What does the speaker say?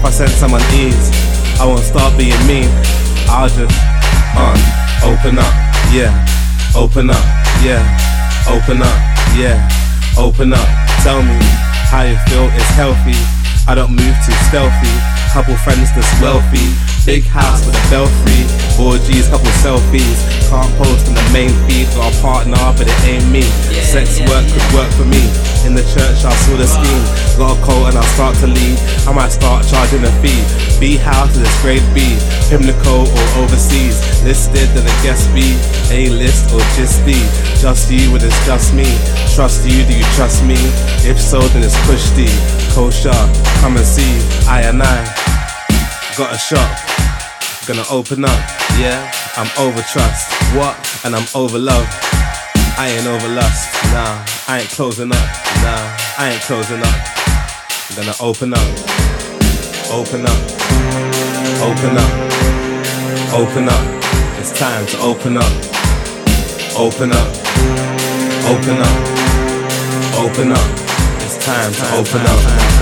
I sense some unease, I won't start being mean. I'll just open up, yeah. Open up, yeah. Open up, yeah. Open up. Tell me how you feel is healthy. I don't move too stealthy. Couple friends that's wealthy. Big house with a belfry. Orgies, couple selfies. Can't post on the main feed. Got a partner but it ain't me. Sex work could work for me. In the church I saw the scheme. Got a coat and I'll start to lead. I might start charging a fee. B house is grade B. Pimlico or overseas. Listed than a guest B. A-list or just D. Just you when it's just me. Trust you, do you trust me? If so then it's push D. Kosher, come and see. I got a shop, gonna open up, yeah. I'm over trust, what? And I'm over love. I ain't over lust, nah. I ain't closing up, nah. I ain't closing up. I'm gonna open up, open up, open up, open up. It's time to open up, open up, open up, open up. It's time to open up.